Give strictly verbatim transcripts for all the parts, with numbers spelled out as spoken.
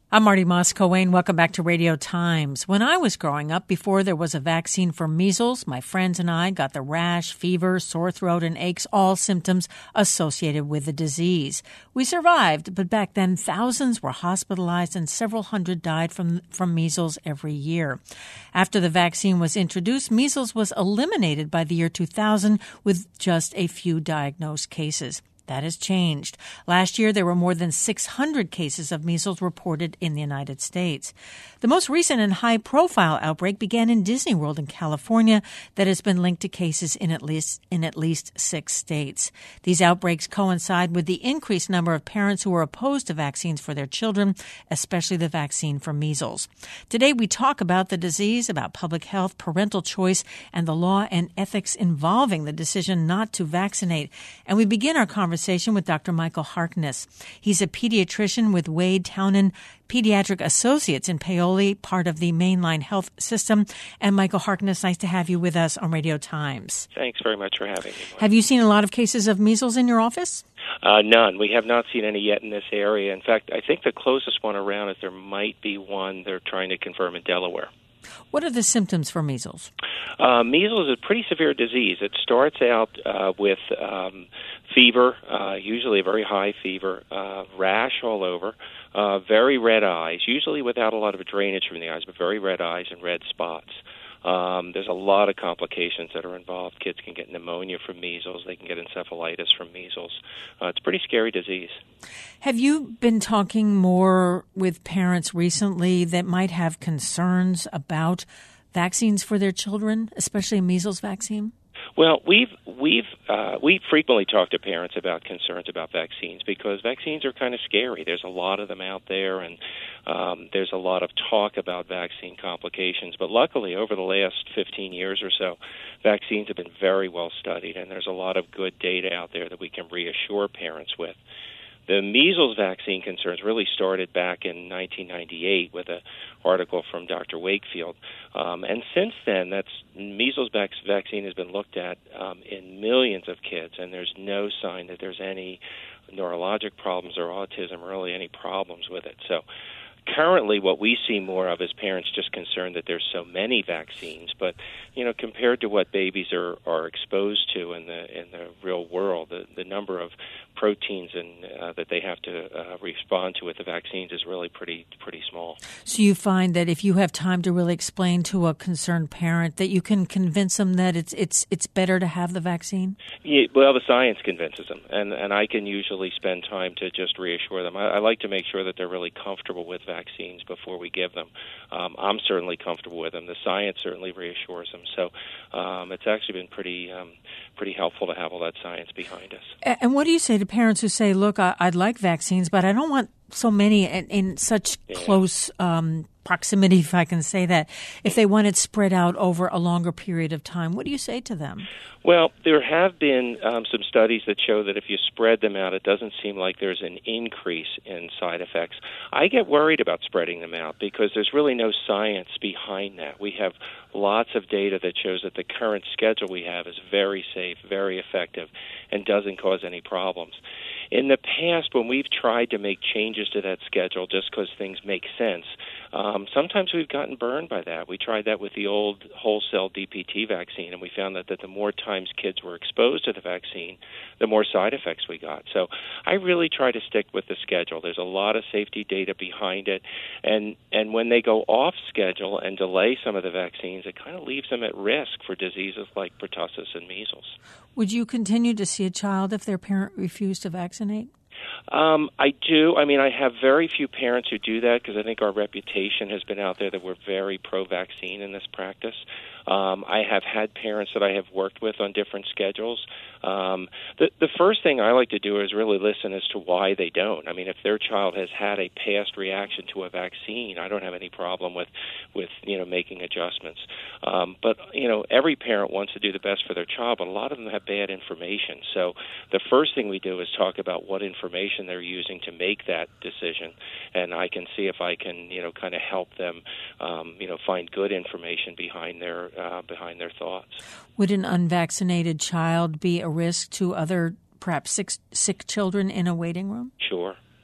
I'm Marty Moss-Coane. Welcome back to Radio Times. When I was growing up, before there was a vaccine for measles, my friends and I got the rash, fever, sore throat, and aches, all symptoms associated with the disease. We survived, but back then thousands were hospitalized and several hundred died from, from measles every year. After the vaccine was introduced, measles was eliminated by the year two thousand with just a few diagnosed cases. That has changed. Last year, there were more than six hundred cases of measles reported in the United States. The most recent and high-profile outbreak began in Disney World in California that has been linked to cases in at least in at least six states. These outbreaks coincide with the increased number of parents who are opposed to vaccines for their children, especially the vaccine for measles. Today, we talk about the disease, about public health, parental choice, and the law and ethics involving the decision not to vaccinate. And we begin our conversation with Doctor Michael Harkness. He's a pediatrician with Wade Townend Pediatric Associates in Paoli, part of the Mainline Health System. And Michael Harkness, nice to have you with us on Radio Times. Thanks very much for having me. Have you seen a lot of cases of measles in your office? Uh, none. We have not seen any yet in this area. In fact, I think the closest one around is there might be one they're trying to confirm in Delaware. What are the symptoms for measles? Uh, measles is a pretty severe disease. It starts out uh, with um, fever, uh, usually a very high fever, uh, rash all over, uh, very red eyes, usually without a lot of drainage from the eyes, but very red eyes and red spots. Um, there's a lot of complications that are involved. Kids can get pneumonia from measles. They can get encephalitis from measles. Uh, it's a pretty scary disease. Have you been talking more with parents recently that might have concerns about vaccines for their children, especially a measles vaccine? Well, we've we've uh, we frequently talk to parents about concerns about vaccines because vaccines are kind of scary. There's a lot of them out there, and um, there's a lot of talk about vaccine complications. But luckily, over the last fifteen years or so, vaccines have been very well studied, and there's a lot of good data out there that we can reassure parents with. The measles vaccine concerns really started back in nineteen ninety-eight with an article from Doctor Wakefield. Um, and since then, that's measles vac- vaccine has been looked at um, in millions of kids, and there's no sign that there's any neurologic problems or autism or really any problems with it. So currently, what we see more of is parents just concerned that there's so many vaccines. But, you know, compared to what babies are, are exposed to in the in the real world, the, the number of proteins and uh, that they have to uh, respond to with the vaccines is really pretty pretty small. So you find that if you have time to really explain to a concerned parent that you can convince them that it's it's it's better to have the vaccine? Yeah, well, the science convinces them, and, and I can usually spend time to just reassure them. I, I like to make sure that they're really comfortable with vaccines before we give them. Um, I'm certainly comfortable with them. The science certainly reassures them. So um, it's actually been pretty um, pretty helpful to have all that science behind us. And what do you say to parents who say, look, I, I'd like vaccines, but I don't want so many in, in such yeah. close um, proximity, if I can say that, if they want it spread out over a longer period of time? What do you say to them? Well, there have been um, some studies that show that if you spread them out, it doesn't seem like there's an increase in side effects. I get worried about spreading them out because there's really no science behind that. We have lots of data that shows that the current schedule we have is very safe, very effective, and doesn't cause any problems. In the past, when we've tried to make changes to that schedule just because things make sense, um, sometimes we've gotten burned by that. We tried that with the old wholesale D P T vaccine, and we found that, that the more times kids were exposed to the vaccine, the more side effects we got. So I really try to stick with the schedule. There's a lot of safety data behind it, and, and when they go off schedule and delay some of the vaccines, it kind of leaves them at risk for diseases like pertussis and measles. Would you continue to see a child if their parent refused to vaccinate? Um, I do. I mean, I have very few parents who do that because I think our reputation has been out there that we're very pro-vaccine in this practice. Um, I have had parents that I have worked with on different schedules. Um, the, the first thing I like to do is really listen as to why they don't. I mean, if their child has had a past reaction to a vaccine, I don't have any problem with, with you know, making adjustments. Um, but, you know, every parent wants to do the best for their child, but a lot of them have bad information. So the first thing we do is talk about what information they're using to make that decision, and I can see if I can, you know, kind of help them, um, you know, find good information behind their uh, behind their thoughts. Would an unvaccinated child be a risk to other, perhaps sick, sick children in a waiting room? Sure.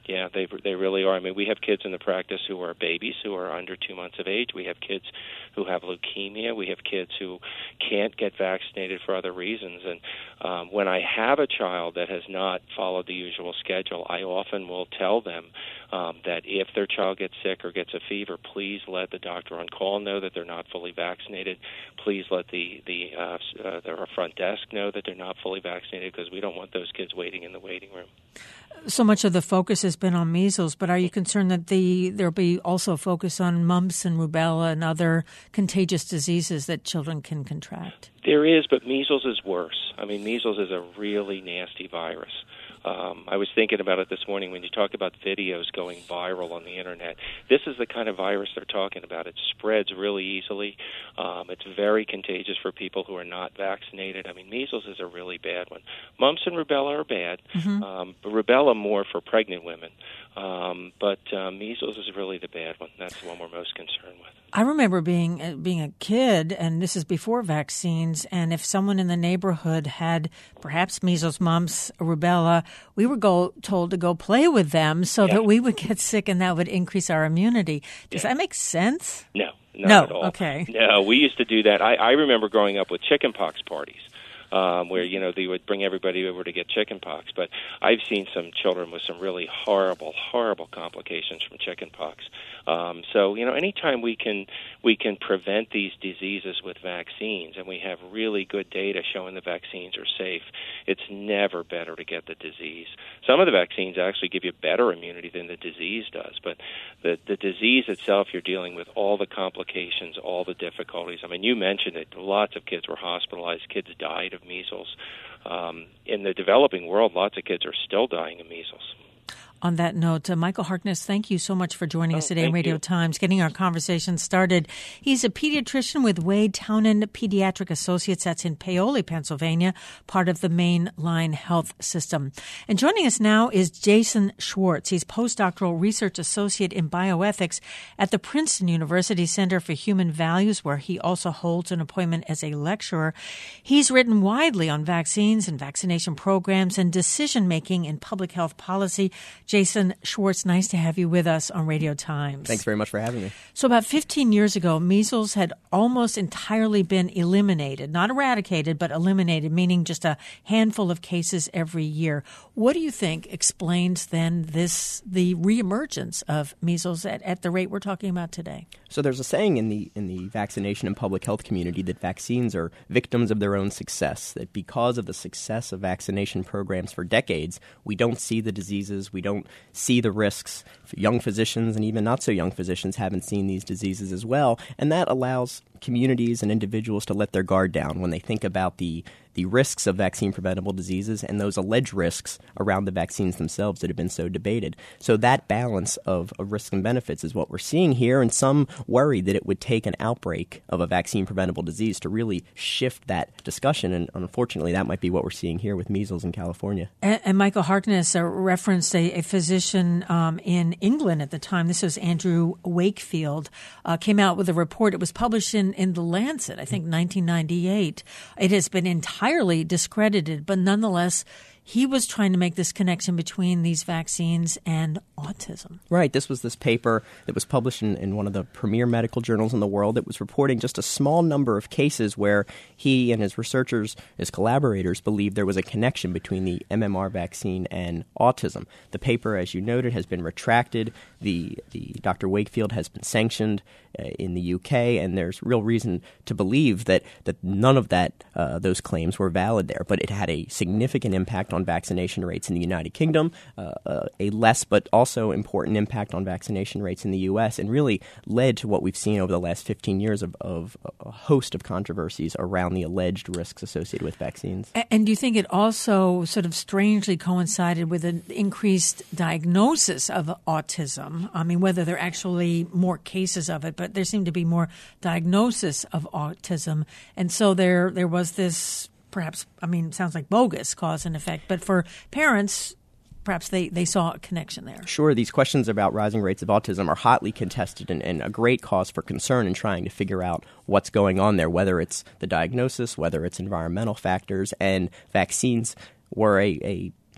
Yeah, they they really are. I mean, we have kids in the practice who are babies, who are under two months of age. We have kids who have leukemia. We have kids who can't get vaccinated for other reasons. And um, when I have a child that has not followed the usual schedule, I often will tell them um, that if their child gets sick or gets a fever, please let the doctor on call know that they're not fully vaccinated. Please let the the uh, uh, their front desk know that they're not fully vaccinated, because we don't want those kids waiting in the waiting room. So much of the focus has been on measles, but are you concerned that the there'll be also a focus on mumps and rubella and other contagious diseases that children can contract? There is, but measles is worse. I mean, measles is a really nasty virus. Um, I was thinking about it this morning when you talk about videos going viral on the Internet. This is the kind of virus they're talking about. It spreads really easily. Um, it's very contagious for people who are not vaccinated. I mean, measles is a really bad one. Mumps and rubella are bad, mm-hmm. um, but rubella more for pregnant women. Um, but uh, measles is really the bad one. That's the one we're most concerned with. I remember being uh, being a kid, and this is before vaccines, and if someone in the neighborhood had perhaps measles, mumps, rubella, we were go, told to go play with them so yeah. that we would get sick and that would increase our immunity. Does yeah. that make sense? No, not no. at all. Okay. No, we used to do that. I, I remember growing up with chickenpox parties. Um, where, you know, they would bring everybody over to get chickenpox. But I've seen some children with some really horrible, horrible complications from chickenpox. Um, so, you know, anytime we can we can prevent these diseases with vaccines, and we have really good data showing the vaccines are safe, it's never better to get the disease. Some of the vaccines actually give you better immunity than the disease does. But the, the disease itself, you're dealing with all the complications, all the difficulties. I mean, you mentioned it. Lots of kids were hospitalized. Kids died of measles. Um, in the developing world, lots of kids are still dying of measles. On that note, uh, Michael Harkness, thank you so much for joining oh, us today in Radio you. Times, getting our conversation started. He's a pediatrician with Wade Townend Pediatric Associates. That's in Paoli, Pennsylvania, part of the Mainline Health System. And joining us now is Jason Schwartz. He's postdoctoral research associate in bioethics at the Princeton University Center for Human Values, where he also holds an appointment as a lecturer. He's written widely on vaccines and vaccination programs and decision-making in public health policy. Jason Schwartz, nice to have you with us on Radio Times. Thanks very much for having me. So about fifteen years ago, measles had almost entirely been eliminated, not eradicated, but eliminated, meaning just a handful of cases every year. What do you think explains then this the reemergence of measles at, at the rate we're talking about today? So there's a saying in the in the vaccination and public health community that vaccines are victims of their own success, that because of the success of vaccination programs for decades, we don't see the diseases, we don't see the risks. Young physicians and even not so young physicians haven't seen these diseases as well, and that allows communities and individuals to let their guard down when they think about the the risks of vaccine-preventable diseases and those alleged risks around the vaccines themselves that have been so debated. So that balance of, of risks and benefits is what we're seeing here, and some worry that it would take an outbreak of a vaccine-preventable disease to really shift that discussion, and unfortunately that might be what we're seeing here with measles in California. And, and Michael Harkness uh, referenced a, a physician um, in England at the time. This was Andrew Wakefield, uh, came out with a report. It was published in, in The Lancet, I think nineteen ninety-eight. It has been entirely entirely discredited, but nonetheless, he was trying to make this connection between these vaccines and autism. Right. This was this paper that was published in, in one of the premier medical journals in the world that was reporting just a small number of cases where he and his researchers, his collaborators, believed there was a connection between the M M R vaccine and autism. The paper, as you noted, has been retracted. The, the Doctor Wakefield has been sanctioned uh, in the U K, and there's real reason to believe that, that none of that uh, those claims were valid there. But it had a significant impact on vaccination rates in the United Kingdom, uh, uh, a less but also important impact on vaccination rates in the U S, and really led to what we've seen over the last fifteen years of, of a host of controversies around the alleged risks associated with vaccines. And, and do you think it also sort of strangely coincided with an increased diagnosis of autism? I mean, whether there are actually more cases of it, but there seemed to be more diagnosis of autism. And so there there was this perhaps, I mean, it sounds like bogus cause and effect, but for parents, perhaps they, they saw a connection there. Sure. These questions about rising rates of autism are hotly contested and, and a great cause for concern in trying to figure out what's going on there, whether it's the diagnosis, whether it's environmental factors, and vaccines were a, a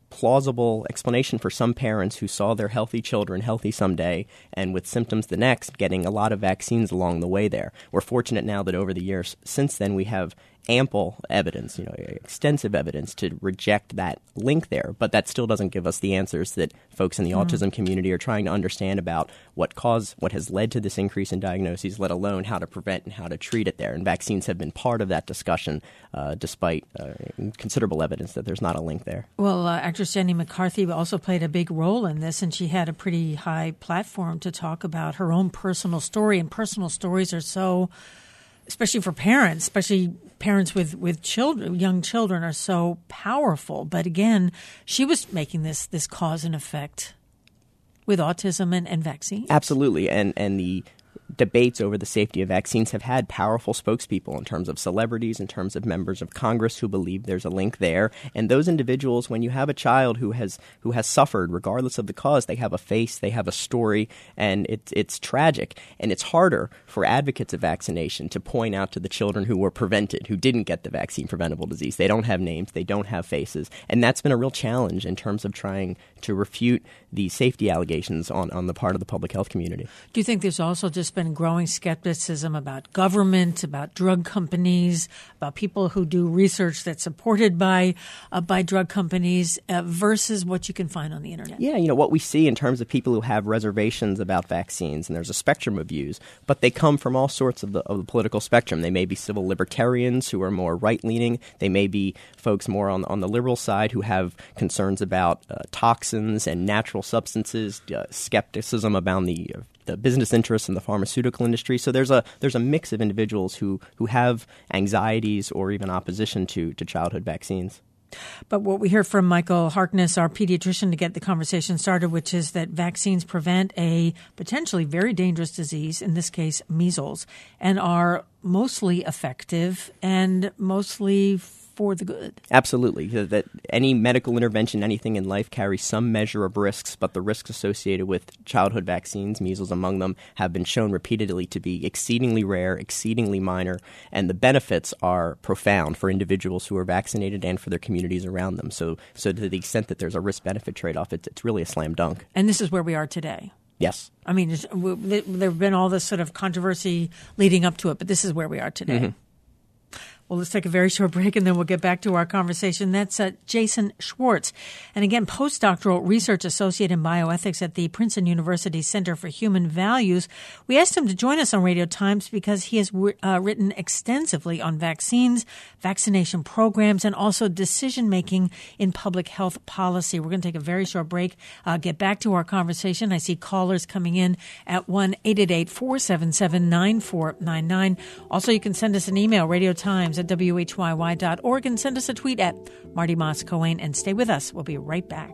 plausible explanation for some parents who saw their healthy children healthy someday and with symptoms the next, getting a lot of vaccines along the way there. We're fortunate now that over the years since then we have ample evidence, you know, extensive evidence to reject that link there. But that still doesn't give us the answers that folks in the mm. autism community are trying to understand about what caused, what has led to this increase in diagnoses, let alone how to prevent and how to treat it there. And vaccines have been part of that discussion, uh, despite uh, considerable evidence that there's not a link there. Well, uh, actress Jenny McCarthy also played a big role in this, and she had a pretty high platform to talk about her own personal story. And personal stories are so, especially for parents, especially parents with, with children, young children, are so powerful. But again, she was making this this cause and effect with autism and, and vaccines. Absolutely. And and the debates over the safety of vaccines have had powerful spokespeople in terms of celebrities, in terms of members of Congress who believe there's a link there. And those individuals, when you have a child who has who has suffered, regardless of the cause, they have a face, they have a story, and it's it's tragic. And it's harder for advocates of vaccination to point out to the children who were prevented, who didn't get the vaccine-preventable disease. They don't have names, they don't have faces. And that's been a real challenge in terms of trying to refute the safety allegations on, on the part of the public health community. Do you think there's also just been growing skepticism about government, about drug companies, about people who do research that's supported by uh, by drug companies uh, versus what you can find on the internet? Yeah, you know, what we see in terms of people who have reservations about vaccines, and there's a spectrum of views, but they come from all sorts of the, of the political spectrum. They may be civil libertarians who are more right-leaning. They may be folks more on, on the liberal side who have concerns about uh, toxins and natural substances, uh, skepticism about the uh, the business interests in the pharmaceutical industry. So there's a there's a mix of individuals who, who have anxieties or even opposition to, to childhood vaccines. But what we hear from Michael Harkness, our pediatrician, to get the conversation started, which is that vaccines prevent a potentially very dangerous disease, in this case measles, and are mostly effective and mostly for the good. Absolutely. That any medical intervention, anything in life carries some measure of risks, but the risks associated with childhood vaccines, measles among them, have been shown repeatedly to be exceedingly rare, exceedingly minor, and the benefits are profound for individuals who are vaccinated and for their communities around them. So so to the extent that there's a risk-benefit trade-off, it's, it's really a slam dunk. And this is where we are today. Yes. I mean, it's, there have been all this sort of controversy leading up to it, but this is where we are today. Mm-hmm. Well, let's take a very short break, and then we'll get back to our conversation. That's uh, Jason Schwartz. And again, postdoctoral research associate in bioethics at the Princeton University Center for Human Values. We asked him to join us on Radio Times because he has uh, written extensively on vaccines, vaccination programs, and also decision-making in public health policy. We're going to take a very short break, uh, get back to our conversation. I see callers coming in at one eight eight eight, four seven seven, nine four nine nine. Also, you can send us an email, Radio Times at W H Y Y dot org, and send us a tweet at Marty Moss-Coane, and stay with us. We'll be right back.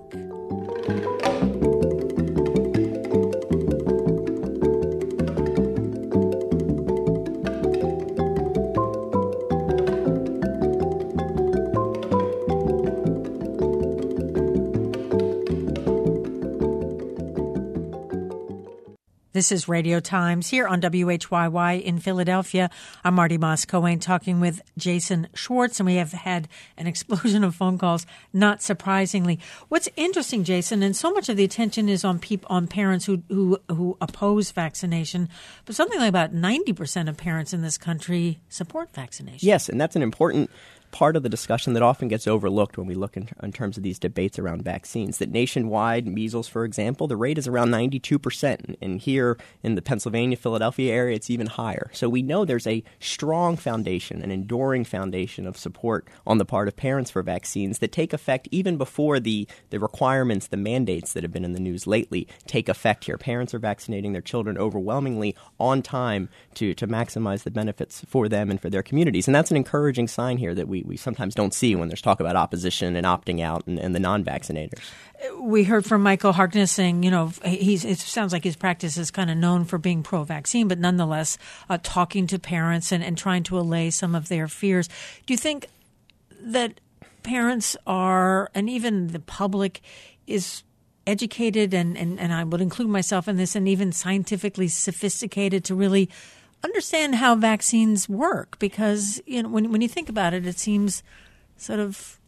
This is Radio Times here on W H Y Y in Philadelphia. I'm Marty Moss-Coane talking with Jason Schwartz, and we have had an explosion of phone calls, not surprisingly. What's interesting, Jason, and so much of the attention is on peop- on parents who, who who oppose vaccination, but something like about ninety percent of parents in this country support vaccination. Yes, and that's an important part of the discussion that often gets overlooked when we look in, in terms of these debates around vaccines. That nationwide, measles, for example, the rate is around ninety-two percent. And here in the Pennsylvania, Philadelphia area, it's even higher. So we know there's a strong foundation, an enduring foundation of support on the part of parents for vaccines that take effect even before the, the requirements, the mandates that have been in the news lately take effect here. Parents are vaccinating their children overwhelmingly on time to, to maximize the benefits for them and for their communities. And that's an encouraging sign here that we we sometimes don't see when there's talk about opposition and opting out and, and the non-vaccinators. We heard from Michael Harkness saying, you know, he's, it sounds like his practice is kind of known for being pro-vaccine, but nonetheless uh, talking to parents and, and trying to allay some of their fears. Do you think that parents are, and even the public is educated, and, and, and I would include myself in this, and even scientifically sophisticated to really understand how vaccines work? Because, you know, when when you think about it, it seems sort of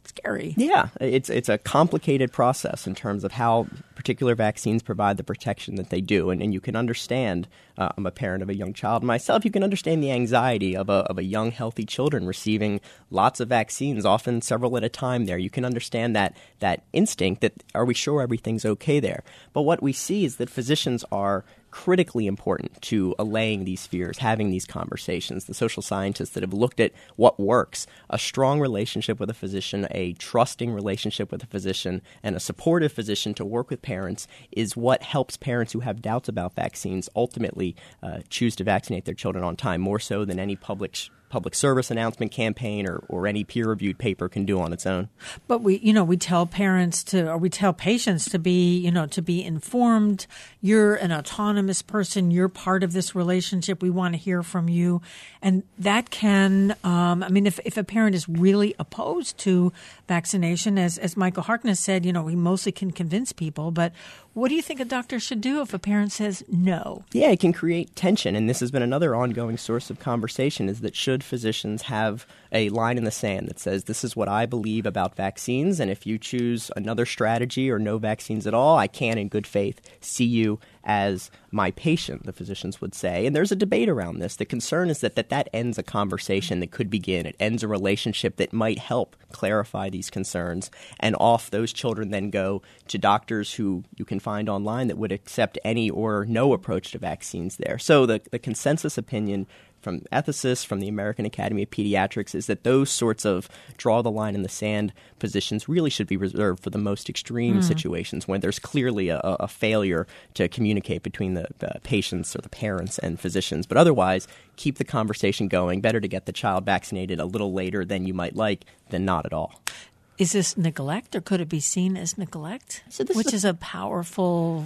scary. Yeah, it's it's a complicated process in terms of how particular vaccines provide the protection that they do. And, and you can understand, uh, I'm a parent of a young child myself, you can understand the anxiety of a, of a young, healthy children receiving lots of vaccines, often several at a time there. You can understand that, that instinct that, are we sure everything's okay there? But what we see is that physicians are critically important to allaying these fears, having these conversations. The social scientists that have looked at what works, a strong relationship with a physician, a trusting relationship with a physician, and a supportive physician to work with parents is what helps parents who have doubts about vaccines ultimately uh, choose to vaccinate their children on time, more so than any public sh- public service announcement campaign or, or any peer-reviewed paper can do on its own. But we, you know, we tell parents to, or we tell patients to be, you know, to be informed. You're an autonomous person. You're part of this relationship. We want to hear from you. And that can, um, I mean, if, if a parent is really opposed to vaccination, as, as Michael Harkness said, you know, he mostly can convince people. But what do you think a doctor should do if a parent says no? Yeah, it can create tension. And this has been another ongoing source of conversation, is that should physicians have a line in the sand that says, this is what I believe about vaccines, and if you choose another strategy or no vaccines at all, I can, in good faith, see you as my patient, the physicians would say. And there's a debate around this. The concern is that that, that ends a conversation that could begin. It ends a relationship that might help clarify these concerns. And off those children then go to doctors who you can find online that would accept any or no approach to vaccines there. So the, the consensus opinion from ethicists, from the American Academy of Pediatrics, is that those sorts of draw the line in the sand positions really should be reserved for the most extreme mm. situations when there's clearly a, a failure to communicate between the, the patients or the parents and physicians. But otherwise, keep the conversation going. Better to get the child vaccinated a little later than you might like than not at all. Is this neglect, or could it be seen as neglect, so this which is a, is a powerful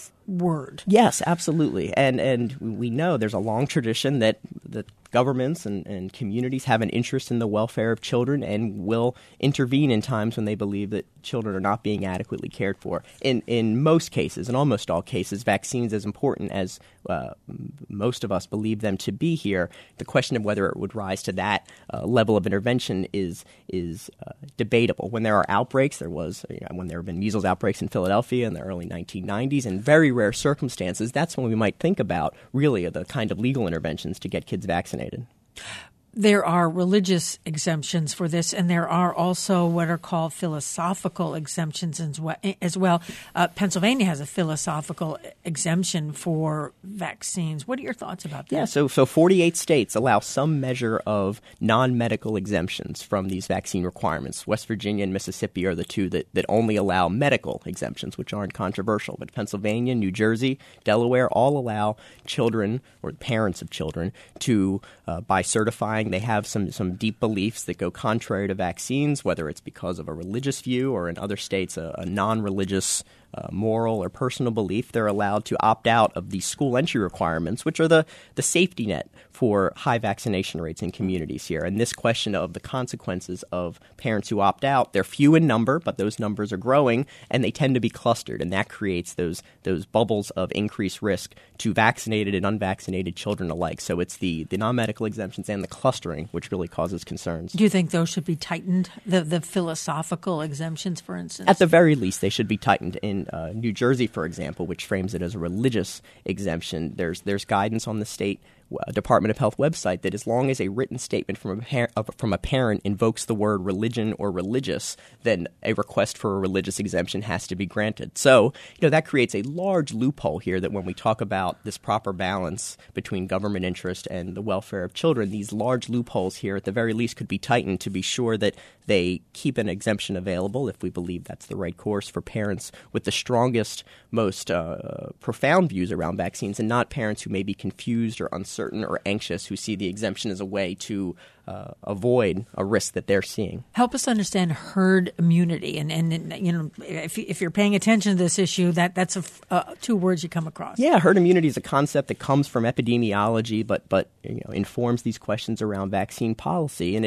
word? Yes, absolutely. And and we know there's a long tradition that that governments and, and communities have an interest in the welfare of children and will intervene in times when they believe that children are not being adequately cared for. In in most cases, in almost all cases, vaccines, as important as uh, most of us believe them to be here, the question of whether it would rise to that uh, level of intervention is is uh, debatable. When there are outbreaks, there was you know, when there have been measles outbreaks in Philadelphia in the early nineteen nineties, in very rare circumstances, that's when we might think about really the kind of legal interventions to get kids vaccinated. There are religious exemptions for this, and there are also what are called philosophical exemptions as well. Uh, Pennsylvania has a philosophical exemption for vaccines. What are your thoughts about that? Yeah, so so forty-eight states allow some measure of non-medical exemptions from these vaccine requirements. West Virginia and Mississippi are the two that, that only allow medical exemptions, which aren't controversial. But Pennsylvania, New Jersey, Delaware all allow children or parents of children to, uh, by certifying they have some, some deep beliefs that go contrary to vaccines, whether it's because of a religious view or in other states a, a non-religious uh, moral or personal belief, they're allowed to opt out of the school entry requirements, which are the, the safety net for high vaccination rates in communities here. And this question of the consequences of parents who opt out, they're few in number, but those numbers are growing, and they tend to be clustered, and that creates those those bubbles of increased risk to vaccinated and unvaccinated children alike. So it's the, the non-medical exemptions and the clustering which really causes concerns. Do you think those should be tightened, the, the philosophical exemptions, for instance? At the very least, they should be tightened. In uh, New Jersey, for example, which frames it as a religious exemption, there's there's guidance on the state Department of Health website that as long as a written statement from a, par- from a parent invokes the word religion or religious, then a request for a religious exemption has to be granted. So, you know, that creates a large loophole here that when we talk about this proper balance between government interest and the welfare of children, these large loopholes here at the very least could be tightened to be sure that they keep an exemption available if we believe that's the right course for parents with the strongest, most uh, profound views around vaccines, and not parents who may be confused or uncertain certain or anxious who see the exemption as a way to uh, avoid a risk that they're seeing. Help us understand herd immunity. And, and, and you know, if, if you're paying attention to this issue, that that's a, uh, two words you come across. Yeah, herd immunity is a concept that comes from epidemiology, but, but you know, informs these questions around vaccine policy. And it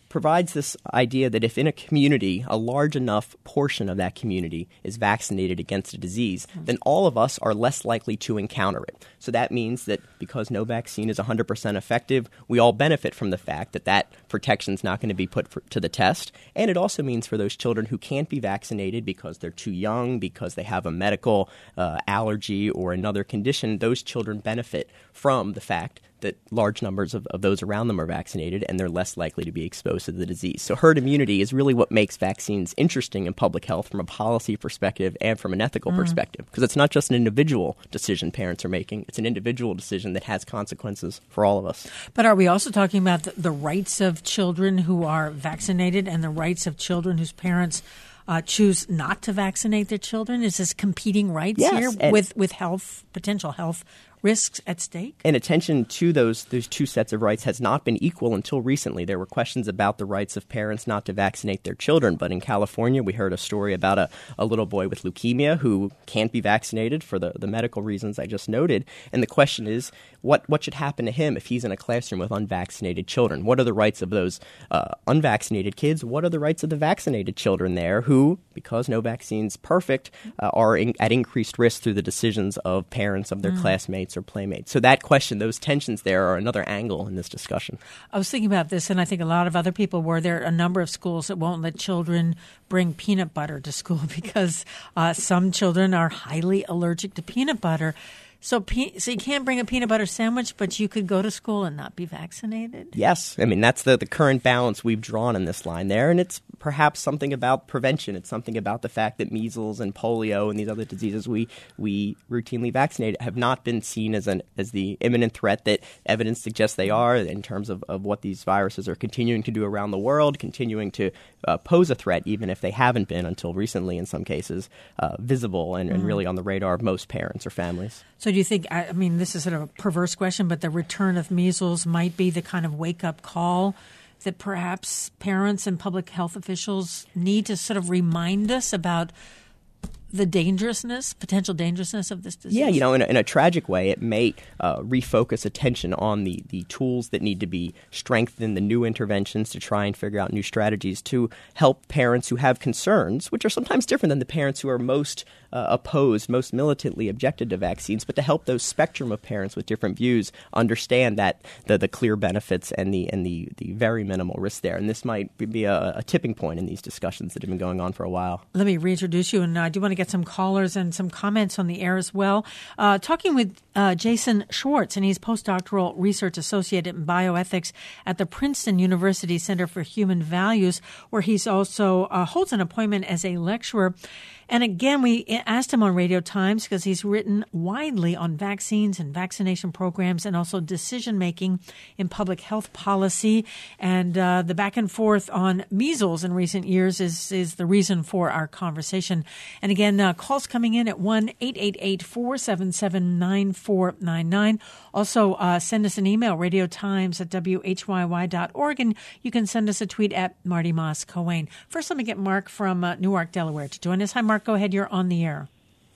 provides this idea that if in a community, a large enough portion of that community is vaccinated against a disease, then all of us are less likely to encounter it. So that means that because no vaccine is one hundred percent effective, we all benefit from the fact that that protection is not going to be put for, to the test. And it also means for those children who can't be vaccinated because they're too young, because they have a medical uh, allergy or another condition, those children benefit from the fact that large numbers of, of those around them are vaccinated and they're less likely to be exposed to the disease. So herd immunity is really what makes vaccines interesting in public health from a policy perspective and from an ethical mm. perspective, because it's not just an individual decision parents are making. It's an individual decision that has consequences for all of us. But are we also talking about the, the rights of children who are vaccinated and the rights of children whose parents Uh, choose not to vaccinate their children? Is this competing rights yes, here with, with health, potential health risks at stake? And attention to those those two sets of rights has not been equal until recently. There were questions about the rights of parents not to vaccinate their children. But in California, we heard a story about a, a little boy with leukemia who can't be vaccinated for the, the medical reasons I just noted. And the question is, what, what should happen to him if he's in a classroom with unvaccinated children? What are the rights of those uh, unvaccinated kids? What are the rights of the vaccinated children there who, because no vaccine's perfect, uh, are in, at increased risk through the decisions of parents, of their mm. classmates, or playmates? So that question, those tensions there are another angle in this discussion. I was thinking about this, and I think a lot of other people were. There are a number of schools that won't let children bring peanut butter to school because uh, some children are highly allergic to peanut butter. So, pe- so you can't bring a peanut butter sandwich, but you could go to school and not be vaccinated? Yes. I mean, that's the, the current balance we've drawn in this line there. And it's perhaps something about prevention. It's something about the fact that measles and polio and these other diseases we we routinely vaccinate have not been seen as an as the imminent threat that evidence suggests they are in terms of, of what these viruses are continuing to do around the world, continuing to uh, pose a threat, even if they haven't been until recently in some cases uh, visible and, mm. and really on the radar of most parents or families. So do you think, I mean, this is sort of a perverse question, but the return of measles might be the kind of wake-up call that perhaps parents and public health officials need to sort of remind us about the dangerousness, potential dangerousness of this disease? Yeah, you know, in a, in a tragic way, it may uh, refocus attention on the, the tools that need to be strengthened, the new interventions to try and figure out new strategies to help parents who have concerns, which are sometimes different than the parents who are most uh, opposed, most militantly objected to vaccines, but to help those spectrum of parents with different views understand that the, the clear benefits and the and the, the very minimal risk there. And this might be a, a tipping point in these discussions that have been going on for a while. Let me reintroduce you, and I do want to get some callers and some comments on the air as well. Uh, talking with uh, Jason Schwartz, and he's postdoctoral research associate in bioethics at the Princeton University Center for Human Values, where he's also uh, holds an appointment as a lecturer. And again, we asked him on Radio Times because he's written widely on vaccines and vaccination programs and also decision-making in public health policy. And uh, the back and forth on measles in recent years is, is the reason for our conversation. And again, uh, calls coming in at one eight eight eight, four seven seven, nine four nine nine. Also, uh, send us an email, radiotimes at w h y y dot org, and you can send us a tweet at Marty Moss Cohen. First, let me get Mark from uh, Newark, Delaware to join us. Hi, Mark. Go ahead. You're on the air.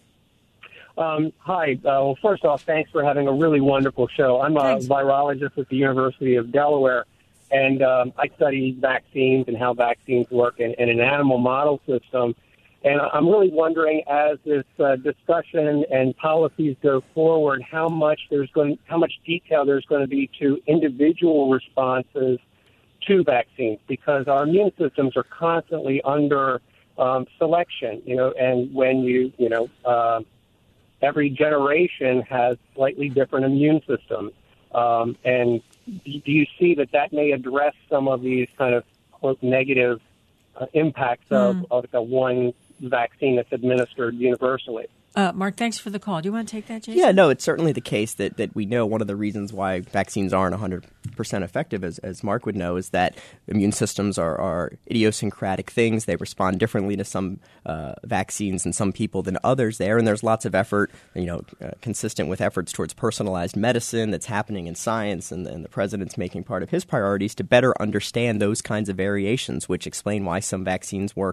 Um, hi. Uh, well, first off, thanks for having a really wonderful show. I'm a Thanks. virologist at the University of Delaware, and um, I study vaccines and how vaccines work in, in an animal model system. And I'm really wondering, as this uh, discussion and policies go forward, how much there's going, how much detail there's going to be to individual responses to vaccines, because our immune systems are constantly under um, selection. You know, and when you, you know, uh, every generation has slightly different immune systems, um, and do you see that that may address some of these kind of quote negative uh, impacts of, mm. of the one vaccine that's administered universally? Uh, Mark, thanks for the call. Do you want to take that, Jason? Yeah, no, it's certainly the case that, that we know one of the reasons why vaccines aren't one hundred percent effective, as, as Mark would know, is that immune systems are, are idiosyncratic things. They respond differently to some uh, vaccines and some people than others there. And there's lots of effort, you know, uh, consistent with efforts towards personalized medicine that's happening in science, and, and the president's making part of his priorities to better understand those kinds of variations, which explain why some vaccines work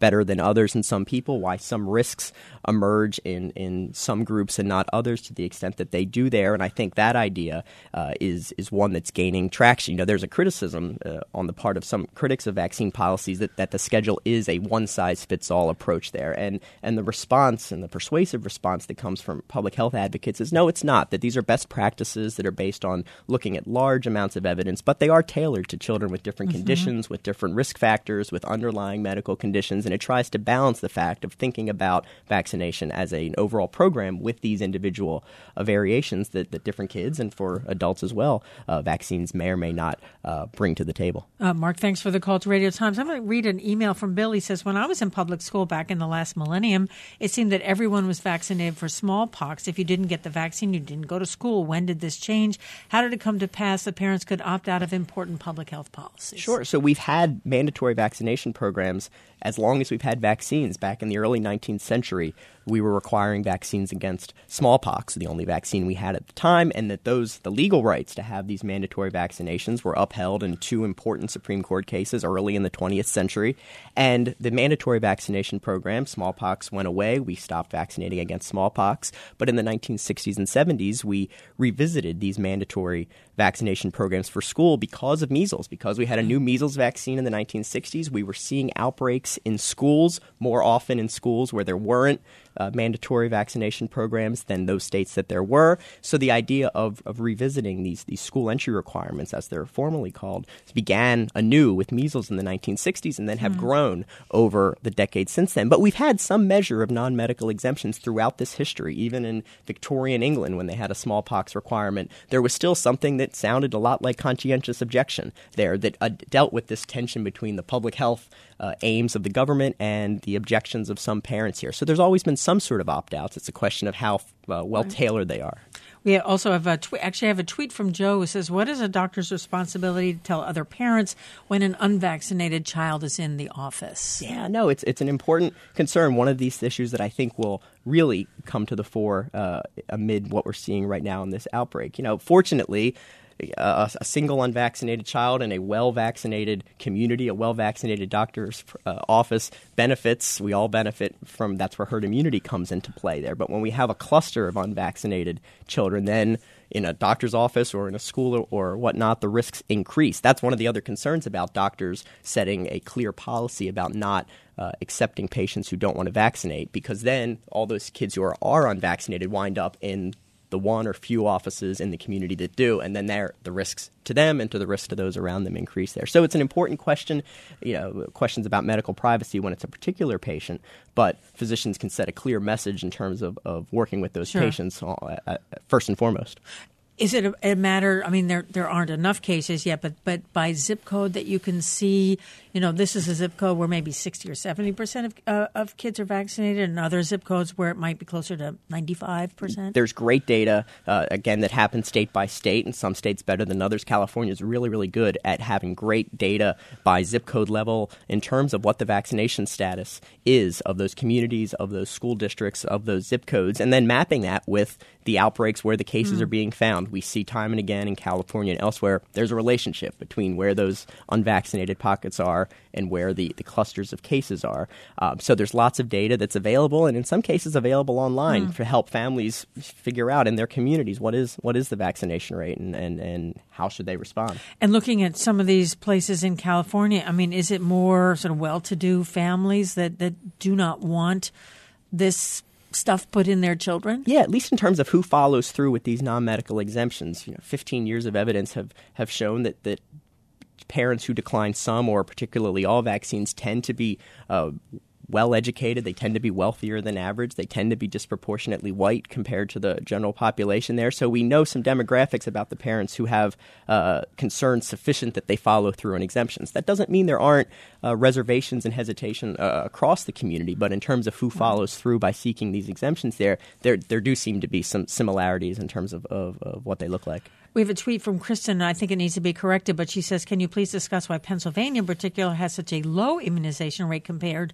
better than others in some people, why some risks emerge in, in some groups and not others to the extent that they do there. And I think that idea uh, is is one that's gaining traction. You know, there's a criticism uh, on the part of some critics of vaccine policies that, that the schedule is a one-size-fits-all approach there. And and the response and the persuasive response that comes from public health advocates is no, it's not, that these are best practices that are based on looking at large amounts of evidence, but they are tailored to children with different mm-hmm. conditions, with different risk factors, with underlying medical conditions, and it tries to balance the fact of thinking about vaccination as a, an overall program with these individual uh, variations that, that different kids and for adults as well, uh, vaccines may or may not uh, bring to the table. Uh, Mark, thanks for the call to Radio Times. I'm going to read an email from Bill. He says, when I was in public school back in the last millennium, it seemed that everyone was vaccinated for smallpox. If you didn't get the vaccine, you didn't go to school. When did this change? How did it come to pass that parents could opt out of important public health policies? Sure. So we've had mandatory vaccination programs as long as we've had vaccines. Back in the early nineteenth century, we were requiring vaccines against smallpox, the only vaccine we had at the time, and that those the legal rights to have these mandatory vaccinations were upheld in two important Supreme Court cases early in the twentieth century. And the mandatory vaccination program, smallpox went away. We stopped vaccinating against smallpox. But in the nineteen sixties and seventies, we revisited these mandatory vaccination programs for school because of measles. Because we had a new measles vaccine in the nineteen sixties, we were seeing outbreaks in schools, more often in schools where there weren't uh, mandatory vaccination programs than those states that there were. So the idea of, of revisiting these, these school entry requirements, as they're formally called, began anew with measles in the nineteen sixties and then have mm. grown over the decades since then. But we've had some measure of non-medical exemptions throughout this history. Even in Victorian England, when they had a smallpox requirement, there was still something that sounded a lot like conscientious objection there that uh, dealt with this tension between the public health uh, aims of the government and the objections of some parents here. So there's always been some sort of opt-outs. It's a question of how uh, well-tailored they are. We also have a tw- actually have a tweet from Joe who says, what is a doctor's responsibility to tell other parents when an unvaccinated child is in the office? Yeah, no, it's it's an important concern. One of these issues that I think will really come to the fore uh, amid what we're seeing right now in this outbreak. You know, fortunately, A, a single unvaccinated child in a well-vaccinated community, a well-vaccinated doctor's uh, office benefits. We all benefit from, that's where herd immunity comes into play there. But when we have a cluster of unvaccinated children, then in a doctor's office or in a school or, or whatnot, the risks increase. That's one of the other concerns about doctors setting a clear policy about not uh, accepting patients who don't want to vaccinate, because then all those kids who are, are unvaccinated wind up in the one or few offices in the community that do, and then there the risks to them and to the risks to those around them increase there. So it's an important question, you know, questions about medical privacy when it's a particular patient, but physicians can set a clear message in terms of, of working with those sure. patients uh, first and foremost. Is it a, a matter, I mean, there there aren't enough cases yet, but but by zip code that you can see, you know, this is a zip code where maybe sixty or seventy percent of, uh, of kids are vaccinated, and other zip codes where it might be closer to ninety-five percent? There's great data, uh, again, that happens state by state, and some states better than others. California is really, really good at having great data by zip code level in terms of what the vaccination status is of those communities, of those school districts, of those zip codes, and then mapping that with the outbreaks where the cases mm. are being found. We see time and again in California and elsewhere, there's a relationship between where those unvaccinated pockets are and where the, the clusters of cases are. Um, so there's lots of data that's available, and in some cases available online mm. to help families figure out in their communities what is what is the vaccination rate and, and, and how should they respond. And looking at some of these places in California, I mean, is it more sort of well-to-do families that, that do not want this stuff put in their children? Yeah, at least in terms of who follows through with these non-medical exemptions. You know, fifteen years of evidence have, have shown that, that parents who decline some or particularly all vaccines tend to be uh, well-educated. They tend to be wealthier than average. They tend to be disproportionately white compared to the general population there. So we know some demographics about the parents who have uh, concerns sufficient that they follow through on exemptions. That doesn't mean there aren't uh, reservations and hesitation uh, across the community, but in terms of who follows through by seeking these exemptions there, there, there do seem to be some similarities in terms of, of, of what they look like. We have a tweet from Kristen, and I think it needs to be corrected, but she says, can you please discuss why Pennsylvania in particular has such a low immunization rate compared to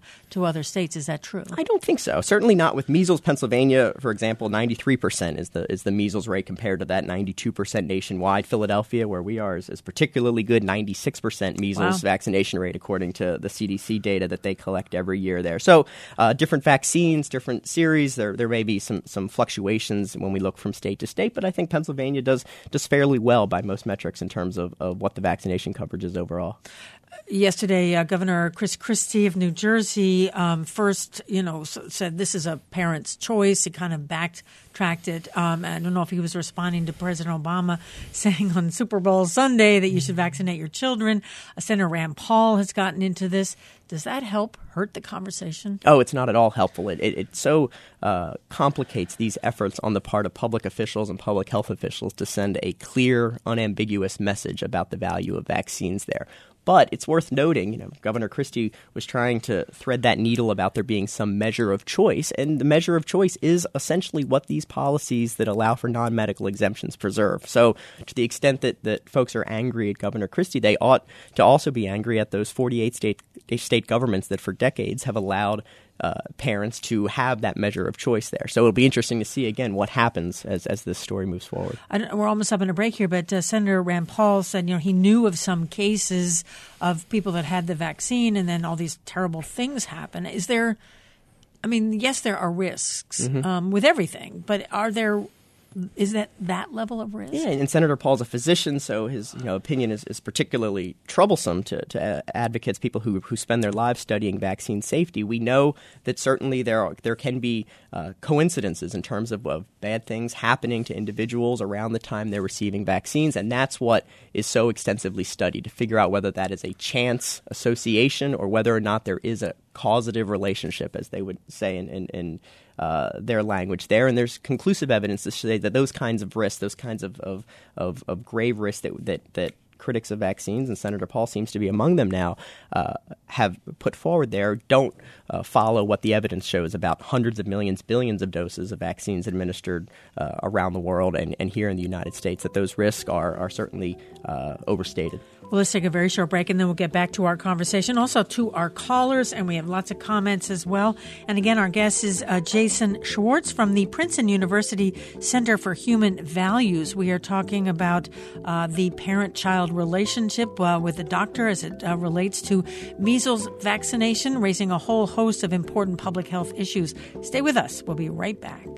other states. Is that true? I don't think so. Certainly not with measles. Pennsylvania, for example, ninety-three percent is the is the measles rate compared to that ninety-two percent nationwide. Philadelphia, where we are, is, is particularly good, ninety-six percent measles wow. vaccination rate according to the C D C data that they collect every year there. So uh, different vaccines, different series. There there may be some some fluctuations when we look from state to state, but I think Pennsylvania does does fairly well by most metrics in terms of, of what the vaccination coverage is overall. Yesterday, uh, Governor Chris Christie of New Jersey um, first, you know, said this is a parent's choice. He kind of backtracked it. Um, I don't know if he was responding to President Obama saying on Super Bowl Sunday that you should vaccinate your children. Uh, Senator Rand Paul has gotten into this. Does that help hurt the conversation? Oh, it's not at all helpful. It it, it so uh, complicates these efforts on the part of public officials and public health officials to send a clear, unambiguous message about the value of vaccines there. But it's worth noting, you know, Governor Christie was trying to thread that needle about there being some measure of choice, and the measure of choice is essentially what these policies that allow for non-medical exemptions preserve. So to the extent that, that folks are angry at Governor Christie, they ought to also be angry at those forty-eight state state governments that for decades have allowed Uh, parents to have that measure of choice there. So it'll be interesting to see, again, what happens as, as this story moves forward. I don't, we're almost up on a break here, but uh, Senator Rand Paul said, you know, he knew of some cases of people that had the vaccine and then all these terrible things happen. Is there, I mean, yes, there are risks mm-hmm. um, with everything, but are there Is that that level of risk? Yeah, and Senator Paul's a physician, so his you know opinion is, is particularly troublesome to, to advocates, people who who spend their lives studying vaccine safety. We know that certainly there are, there can be uh, coincidences in terms of, of bad things happening to individuals around the time they're receiving vaccines, and that's what is so extensively studied to figure out whether that is a chance association or whether or not there is a causative relationship, as they would say in, in, in uh, their language there. And there's conclusive evidence to say that those kinds of risks, those kinds of, of, of, of grave risks that, that, that critics of vaccines, and Senator Paul seems to be among them now, uh, have put forward there, don't uh, follow what the evidence shows about hundreds of millions, billions of doses of vaccines administered uh, around the world and, and here in the United States, that those risks are, are certainly uh, overstated. Well, let's take a very short break, and then we'll get back to our conversation. Also to our callers, and we have lots of comments as well. And again, our guest is uh, Jason Schwartz from the Princeton University Center for Human Values. We are talking about uh, the parent-child relationship uh, with the doctor as it uh, relates to measles vaccination, raising a whole host of important public health issues. Stay with us. We'll be right back.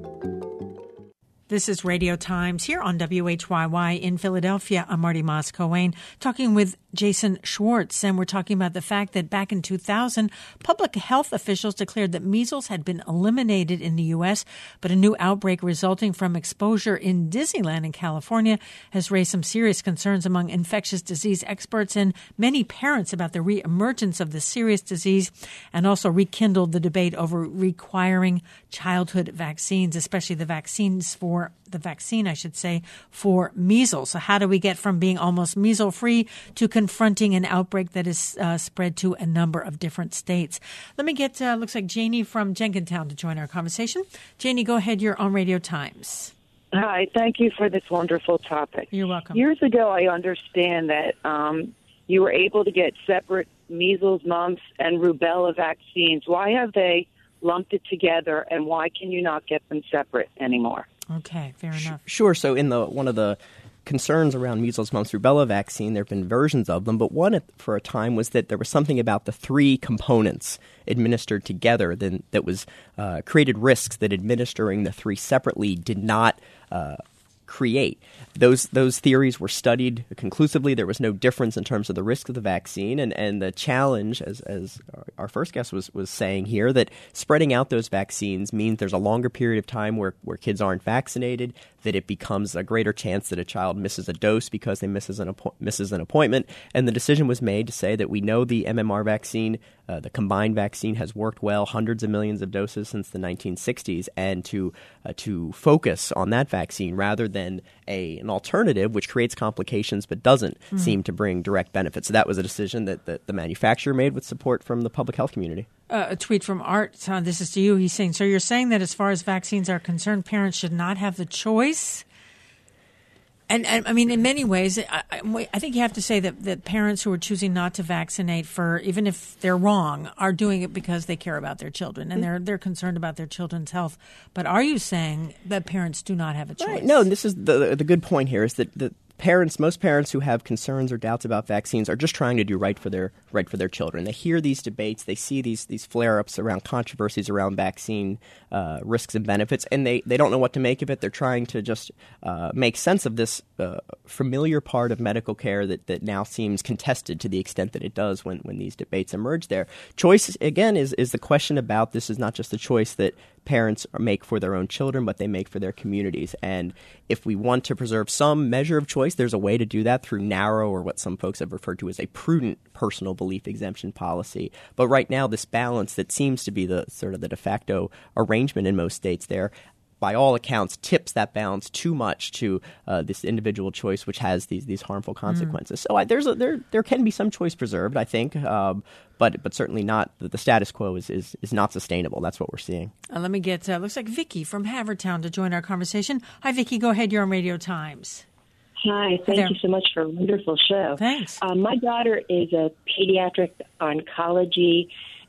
This is Radio Times here on W H Y Y in Philadelphia. I'm Marty Moss-Coane talking with Jason Schwartz, and we're talking about the fact that back in two thousand, public health officials declared that measles had been eliminated in the U S, but a new outbreak resulting from exposure in Disneyland in California has raised some serious concerns among infectious disease experts and many parents about the reemergence of the serious disease, and also rekindled the debate over requiring childhood vaccines, especially the vaccines for the vaccine, I should say, for measles. So how do we get from being almost measles-free to confronting an outbreak that is uh, spread to a number of different states? Let me get, uh, looks like Janie from Jenkintown to join our conversation. Janie, go ahead. You're on Radio Times. Hi. Thank you for this wonderful topic. You're welcome. Years ago, I understand that um, you were able to get separate measles, mumps, and rubella vaccines. Why have they lumped it together, and why can you not get them separate anymore? Okay, fair enough. Sure. So in the one of the concerns around measles, mumps, rubella vaccine, there have been versions of them, but one for a time was that there was something about the three components administered together that, that was uh, created risks that administering the three separately did not uh, create. Those those theories were studied conclusively. There was no difference in terms of the risk of the vaccine, and, and the challenge, as as our first guest was, was saying here, that spreading out those vaccines means there's a longer period of time where, where kids aren't vaccinated, that it becomes a greater chance that a child misses a dose because they misses an, appo- misses an appointment. And the decision was made to say that we know the M M R vaccine, uh, the combined vaccine, has worked well, hundreds of millions of doses since the nineteen sixties, and to uh, to focus on that vaccine rather than a an alternative which creates complications but doesn't mm. seem to bring direct benefits. So that was a decision that, that the manufacturer made with support from the public health community. Uh, a tweet from Art, uh, this is to you. He's saying, so you're saying that as far as vaccines are concerned, parents should not have the choice? And, and I mean, in many ways, I, I think you have to say that, that parents who are choosing not to vaccinate, for even if they're wrong, are doing it because they care about their children and they're they're concerned about their children's health. But are you saying that parents do not have a choice? Right. No, this is the the good point here is that the parents, most parents who have concerns or doubts about vaccines are just trying to do right for their right for their children. They hear these debates, they see these these flare-ups around controversies around vaccine uh, risks and benefits, and they, they don't know what to make of it. They're trying to just uh, make sense of this uh, familiar part of medical care that, that now seems contested to the extent that it does when, when these debates emerge there. Choice, again, is, is the question about this is not just a choice that parents make for their own children, but they make for their communities. And if we want to preserve some measure of choice, there's a way to do that through narrow, or what some folks have referred to as a prudent personal belief exemption policy. But right now, this balance that seems to be the sort of the de facto arrangement in most states there, by all accounts, tips that balance too much to uh, this individual choice, which has these these harmful consequences. Mm. So I, there's a, there there can be some choice preserved, I think, um, but but certainly not. The status quo is, is, is not sustainable. That's what we're seeing. Uh, let me get uh, looks like Vicki from Havertown to join our conversation. Hi, Vicki. Go ahead. You're on Radio Times. Hi. Thank you so much for a wonderful show. Thanks. Um, my daughter is a pediatric oncology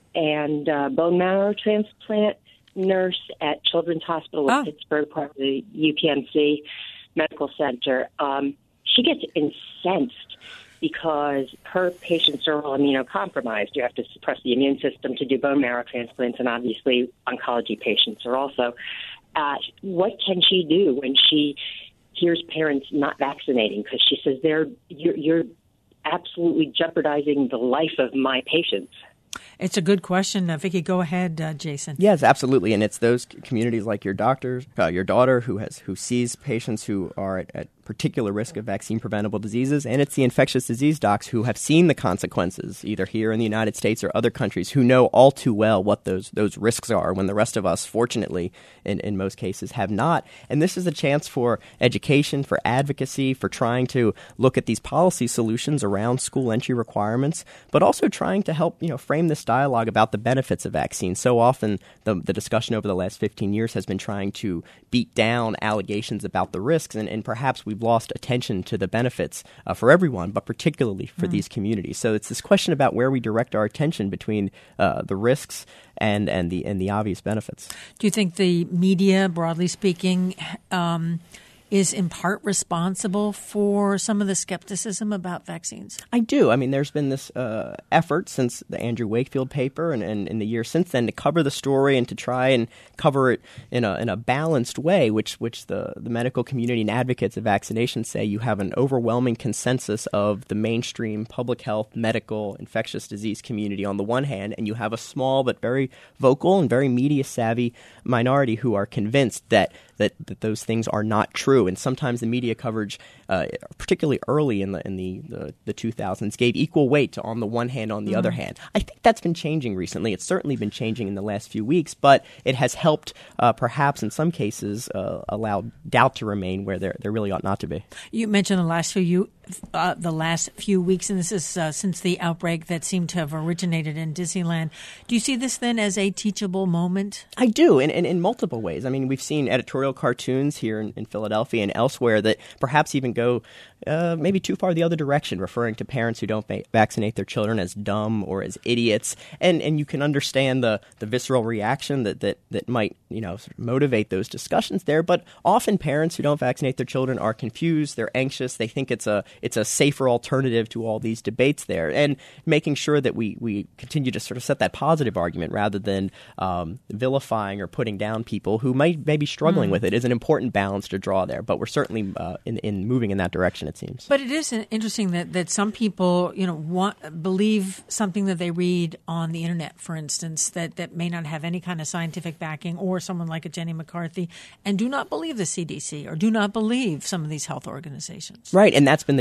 and uh, bone marrow transplant nurse at Children's Hospital of oh. Pittsburgh, part of the U P M C Medical Center. Um, she gets incensed because her patients are all immunocompromised. You have to suppress the immune system to do bone marrow transplants, and obviously oncology patients are also. Uh, what can she do when she hears parents not vaccinating? Because she says they're you're, you're absolutely jeopardizing the life of my patients. It's a good question. Uh, Vicki, go ahead, uh, Jason. Yes, absolutely. And it's those communities like your doctors, uh, your daughter who has who sees patients who are at, at particular risk of vaccine-preventable diseases, and it's the infectious disease docs who have seen the consequences, either here in the United States or other countries, who know all too well what those those risks are when the rest of us, fortunately, in, in most cases, have not. And this is a chance for education, for advocacy, for trying to look at these policy solutions around school entry requirements, but also trying to help, you know, frame this dialogue about the benefits of vaccines. So often the, the discussion over the last fifteen years has been trying to beat down allegations about the risks, and, and perhaps we've lost attention to the benefits uh, for everyone, but particularly for mm. these communities. So it's this question about where we direct our attention between uh, the risks and, and the and the obvious benefits. Do you think the media, broadly speaking, um, is in part responsible for some of the skepticism about vaccines? I do. I mean, there's been this uh, effort since the Andrew Wakefield paper and, and in the years since then to cover the story and to try and cover it in a in a balanced way, which which the, the medical community and advocates of vaccination say you have an overwhelming consensus of the mainstream public health, medical, infectious disease community on the one hand, and you have a small but very vocal and very media-savvy minority who are convinced that that, that those things are not true. And sometimes the media coverage, uh, particularly early in the in the, the, the two thousands, gave equal weight to on the one hand, on the mm. other hand. I think that's been changing recently. It's certainly been changing in the last few weeks, but it has helped uh, perhaps in some cases uh, allow doubt to remain where there, there really ought not to be. You mentioned the last few uh, the last few weeks, and this is uh, since the outbreak that seemed to have originated in Disneyland. Do you see this then as a teachable moment? I do, in, in, in multiple ways. I mean, we've seen editorial cartoons here in, in Philadelphia and elsewhere that perhaps even go uh, maybe too far the other direction, referring to parents who don't va- vaccinate their children as dumb or as idiots. And and you can understand the, the visceral reaction that, that, that might, you know, sort of motivate those discussions there. But often parents who don't vaccinate their children are confused, they're anxious, they think it's a it's a safer alternative to all these debates there. And making sure that we, we continue to sort of set that positive argument rather than um, vilifying or putting down people who might, may be struggling mm. with it is an important balance to draw there. But we're certainly uh, in, in moving in that direction, it seems. But it is interesting that, that some people, you know, want, believe something that they read on the internet, for instance, that, that may not have any kind of scientific backing, or someone like a Jenny McCarthy, and do not believe the C D C or do not believe some of these health organizations. Right, and that's been the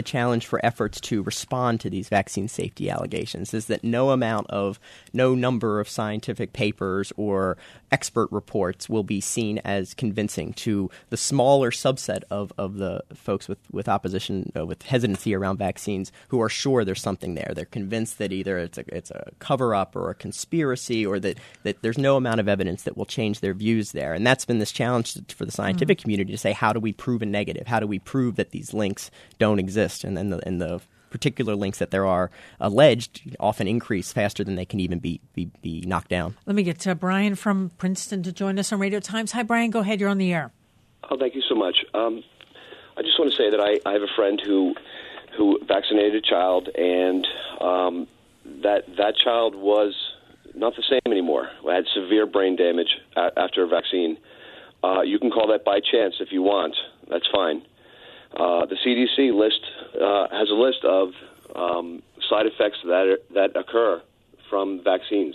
challenge for efforts to respond to these vaccine safety allegations is that no amount of, no number of scientific papers or expert reports will be seen as convincing to the smaller subset of, of the folks with, with opposition, uh, with hesitancy around vaccines who are sure there's something there. They're convinced that either it's a, it's a cover-up or a conspiracy, or that, that there's no amount of evidence that will change their views there. And that's been this challenge for the scientific mm-hmm. community to say, how do we prove a negative? How do we prove that these links don't exist? And then the, and the particular links that there are alleged often increase faster than they can even be, be, be knocked down. Let me get to Brian from Princeton to join us on Radio Times. Hi, Brian. Go ahead. You're on the air. Oh, thank you so much. Um, I just want to say that I, I have a friend who who vaccinated a child, and um, that that child was not the same anymore. I had severe brain damage a- after a vaccine. Uh, you can call that by chance if you want. That's fine. Uh, the C D C list uh, has a list of um, side effects that are, that occur from vaccines,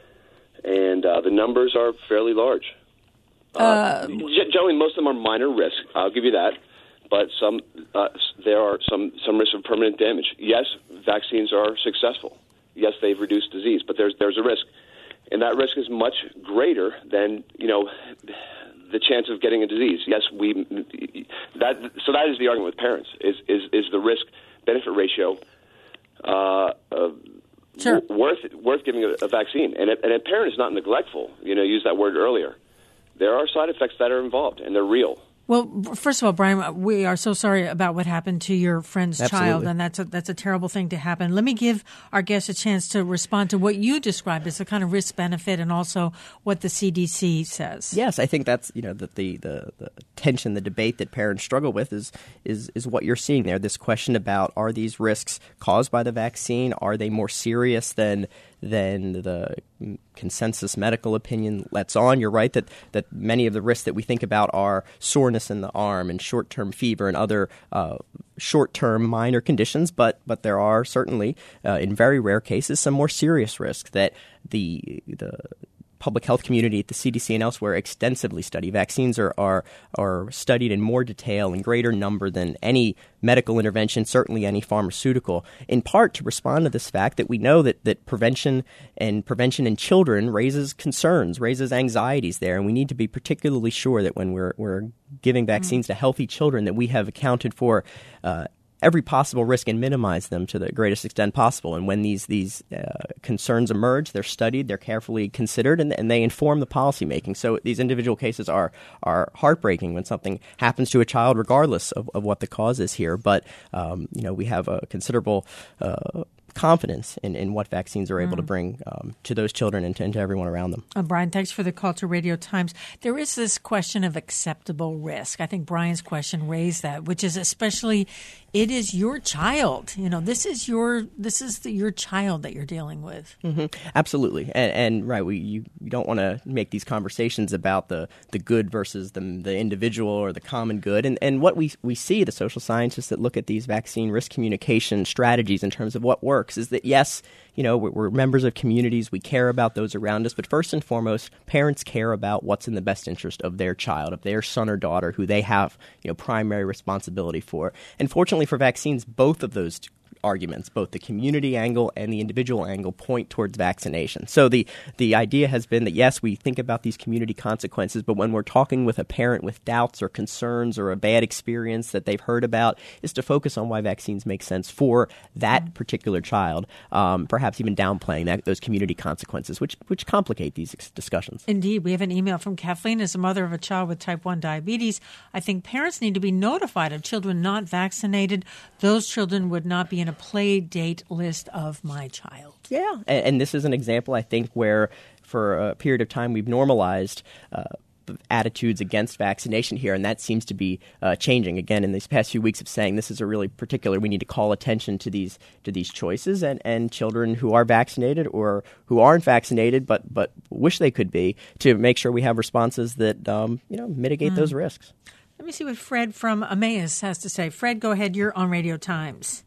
and uh, the numbers are fairly large. Uh, uh, generally, most of them are minor risk. I'll give you that, but some uh, there are some some risk of permanent damage. Yes, vaccines are successful. Yes, they've reduced disease, but there's there's a risk, and that risk is much greater than you know. the chance of getting a disease. Yes, we that so that is the argument with parents is is, is the risk benefit ratio uh, uh, sure. w- worth worth giving a, a vaccine. And a, and a parent is not neglectful. You know, use that word earlier. There are side effects that are involved, and they're real. Well, first of all, Brian, we are so sorry about what happened to your friend's Absolutely. child, and that's a, that's a terrible thing to happen. Let me give our guests a chance to respond to what you described as a kind of risk-benefit, and also what the C D C says. Yes, I think that's you know the the, the, the tension, the debate that parents struggle with is is is what you're seeing there. This question about, are these risks caused by the vaccine? Are they more serious than than the consensus medical opinion lets on? You're right that, that many of the risks that we think about are soreness in the arm and short-term fever and other uh, short-term minor conditions, but but there are certainly, uh, in very rare cases, some more serious risks that the the public health community at the C D C and elsewhere extensively study. Vaccines are, are are studied in more detail and greater number than any medical intervention, certainly any pharmaceutical, in part to respond to this fact that we know that, that prevention and prevention in children raises concerns, raises anxieties there, and we need to be particularly sure that when we're we're giving vaccines mm-hmm. to healthy children that we have accounted for uh, every possible risk and minimize them to the greatest extent possible. And when these these uh, concerns emerge, they're studied, they're carefully considered, and, and they inform the policymaking. So these individual cases are are heartbreaking when something happens to a child, regardless of, of what the cause is here. But um, you know, we have a considerable uh, confidence in, in what vaccines are able mm. to bring um, to those children and to, and to everyone around them. Uh, Brian, thanks for the call to Radio Times. There is this question of acceptable risk. I think Brian's question raised that, which is especially, it is your child. You know, this is your this is the, your child that you're dealing with. Mm-hmm. Absolutely, and, and right, we you, you don't want to make these conversations about the, the good versus the the individual or the common good. And and what we we see, the social scientists that look at these vaccine risk communication strategies in terms of what works, is that yes, you know, we're, we're members of communities, we care about those around us, but first and foremost, parents care about what's in the best interest of their child, of their son or daughter, who they have, you know, primary responsibility for. And fortunately for vaccines, both of those arguments, both the community angle and the individual angle, point towards vaccination. So the the idea has been that, yes, we think about these community consequences, but when we're talking with a parent with doubts or concerns or a bad experience that they've heard about, is to focus on why vaccines make sense for that mm-hmm. particular child, um, perhaps even downplaying that, those community consequences, which which complicate these discussions. Indeed. We have an email from Kathleen. As a mother of a child with type one diabetes, I think parents need to be notified of children not vaccinated. Those children would not be in a play date list of my child. Yeah, and, and this is an example, I think, where for a period of time we've normalized uh, attitudes against vaccination here, and that seems to be uh, changing again in these past few weeks of saying this is a really particular, we need to call attention to these to these choices, and, and children who are vaccinated or who aren't vaccinated but but wish they could be, to make sure we have responses that um, you know mitigate mm. those risks. Let me see what Fred from Emmaus has to say. Fred, go ahead. You're on Radio Times.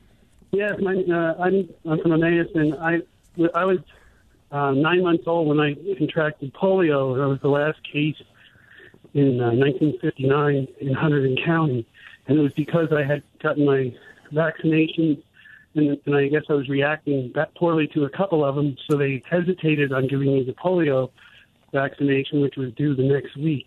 Yes, my, uh, I'm, I'm from Emmaus, and I, I was uh, nine months old when I contracted polio. I was the last case in uh, nineteen fifty-nine in Hunterdon County, and it was because I had gotten my vaccinations, and, and I guess I was reacting that poorly to a couple of them, so they hesitated on giving me the polio vaccination, which was due the next week.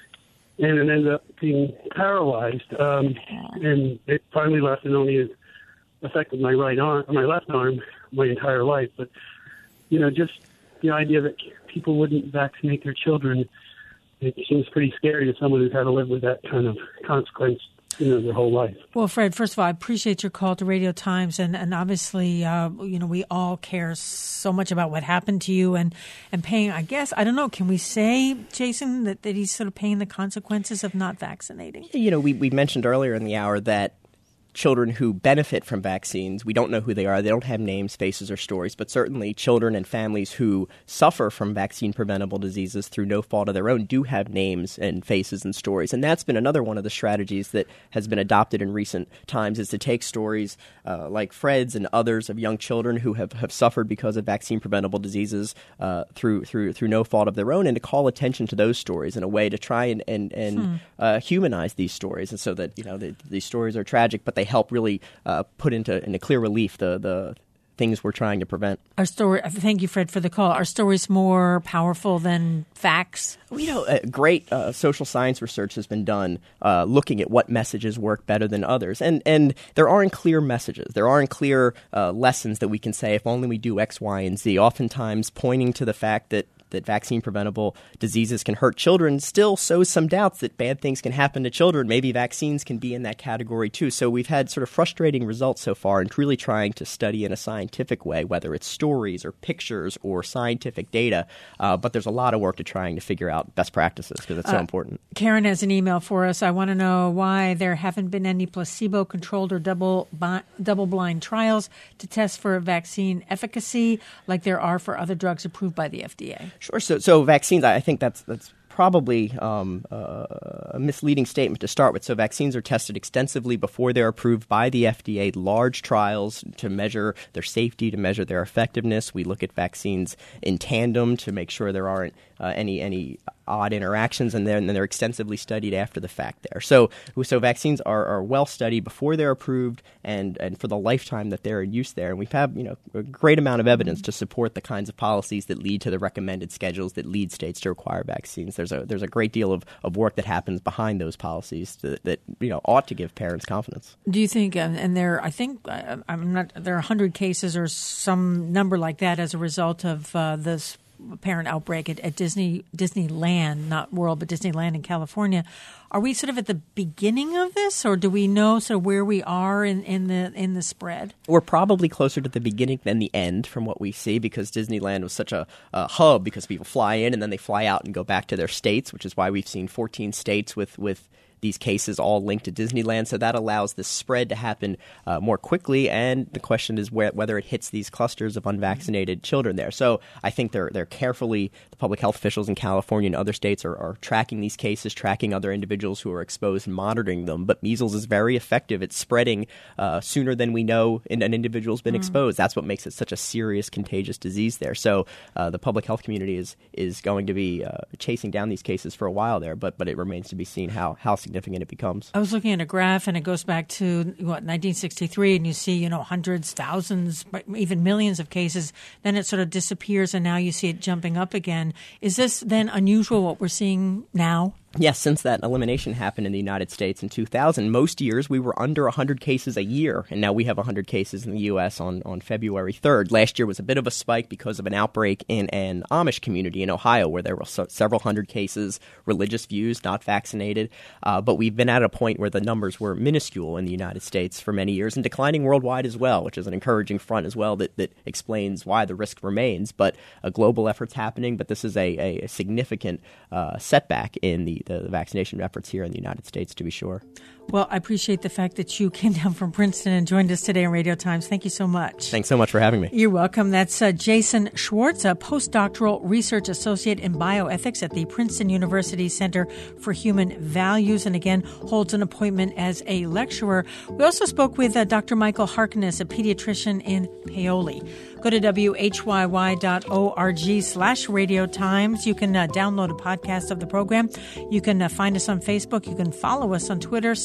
And it ended up being paralyzed, um, and it finally left and only affected my right arm, my left arm, my entire life. But, you know, just the idea that people wouldn't vaccinate their children, it seems pretty scary to someone who's had to live with that kind of consequence, you know, their whole life. Well, Fred, first of all, I appreciate your call to Radio Times, and, and obviously, uh, you know, we all care so much about what happened to you, and, and paying, I guess, I don't know, can we say, Jason, that, that he's sort of paying the consequences of not vaccinating? You know, we, we mentioned earlier in the hour that children who benefit from vaccines, we don't know who they are. They don't have names, faces, or stories, but certainly children and families who suffer from vaccine-preventable diseases through no fault of their own do have names and faces and stories. And that's been another one of the strategies that has been adopted in recent times, is to take stories uh, like Fred's and others of young children who have, have suffered because of vaccine-preventable diseases uh, through through through no fault of their own, and to call attention to those stories in a way to try and, and, and hmm. uh, humanize these stories, and so that, you know, the, these stories are tragic, but they help really uh, put into, into clear relief the, the things we're trying to prevent. Our story. Thank you, Fred, for the call. Are stories more powerful than facts? You know, uh, great uh, social science research has been done uh, looking at what messages work better than others. And and there aren't clear messages. There aren't clear uh, lessons that we can say, if only we do X, Y, and Z. Oftentimes pointing to the fact that that vaccine-preventable diseases can hurt children still sows some doubts that bad things can happen to children. Maybe vaccines can be in that category too. So we've had sort of frustrating results so far in really trying to study in a scientific way, whether it's stories or pictures or scientific data. Uh, but there's a lot of work to trying to figure out best practices because it's so uh, important. Karen has an email for us. I want to know why there haven't been any placebo-controlled or double bi- double-blind trials to test for vaccine efficacy like there are for other drugs approved by the F D A. Sure. So, so vaccines, I think that's that's probably um, uh, a misleading statement to start with. So vaccines are tested extensively before they're approved by the F D A, large trials to measure their safety, to measure their effectiveness. We look at vaccines in tandem to make sure there aren't uh, any any odd interactions, and then and they're extensively studied after the fact there. So so vaccines are, are well studied before they're approved and, and for the lifetime that they're in use there. And we've had, you know, a great amount of evidence to support the kinds of policies that lead to the recommended schedules that lead states to require vaccines. There's a there's a great deal of, of work that happens behind those policies to, that you know ought to give parents confidence. Do you think, and, and there, I think I'm not, there are one hundred cases or some number like that as a result of uh, this apparent outbreak at, at Disney Disneyland, not World, but Disneyland in California. Are we sort of at the beginning of this, or do we know sort of where we are in, in the in the spread? We're probably closer to the beginning than the end from what we see, because Disneyland was such a, a hub, because people fly in and then they fly out and go back to their states, which is why we've seen fourteen states with with these cases all linked to Disneyland. So that allows this spread to happen uh, more quickly. And the question is where, whether it hits these clusters of unvaccinated children there. So I think they're they're carefully, the public health officials in California and other states are, are tracking these cases, tracking other individuals who are exposed and monitoring them. But measles is very effective. It's spreading uh, sooner than we know an individual's been mm. exposed. That's what makes it such a serious contagious disease there. So uh, the public health community is is going to be uh, chasing down these cases for a while there, but but it remains to be seen how how significant significant it becomes. I was looking at a graph, and it goes back to, what, nineteen sixty-three, and you see, you know, hundreds, thousands, even millions of cases. Then it sort of disappears, and now you see it jumping up again. Is this then unusual, what we're seeing now? Yes, since that elimination happened in the United States in two thousand, most years we were under one hundred cases a year, and now we have one hundred cases in the U S on, on February third. Last year was a bit of a spike because of an outbreak in an Amish community in Ohio where there were so, several hundred cases, religious views, not vaccinated. Uh, but we've been at a point where the numbers were minuscule in the United States for many years and declining worldwide as well, which is an encouraging front as well that, that explains why the risk remains. But a global effort's happening, but this is a, a significant uh, setback in the The, the vaccination efforts here in the United States, to be sure. Well, I appreciate the fact that you came down from Princeton and joined us today on Radio Times. Thank you so much. Thanks so much for having me. You're welcome. That's uh, Jason Schwartz, a postdoctoral research associate in bioethics at the Princeton University Center for Human Values, and again, holds an appointment as a lecturer. We also spoke with uh, Doctor Michael Harkness, a pediatrician in Paoli. Go to W H Y Y dot org slash Radio Times. You can uh, download a podcast of the program. You can uh, find us on Facebook. You can follow us on Twitter. Sign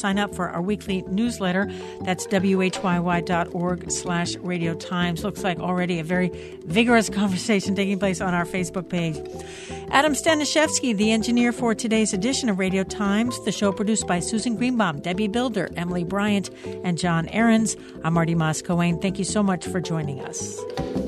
sign up for our weekly newsletter. That's W H Y Y dot org slash Radio Times. Looks like already a very vigorous conversation taking place on our Facebook page. Adam Staniszewski, the engineer for today's edition of Radio Times. The show produced by Susan Greenbaum, Debbie Builder, Emily Bryant, and John Ahrens. I'm Marty Moscowane. Thank you so much for joining us.